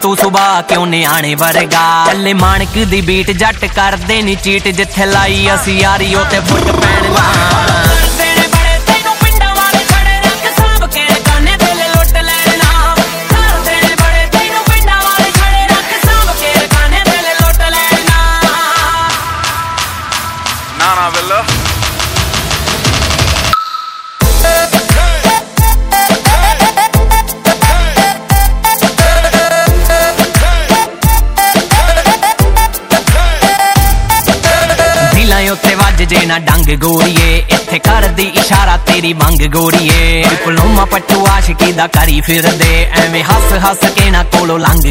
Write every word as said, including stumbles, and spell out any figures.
तू सुबह क्यों नियाणे वर्गा चले माणक दी बीट जट करदे नी चीट जिथे लाई असी यारी ओते फुट पैण ला उत्ते वज जे ना डंग गोरीए इत्थे कर दी इशारा तेरी मंग गोरीए डिप्लोमा पट्टू आशिकी दा करी फिर दे एवें हस हस के ना कोलो लंघ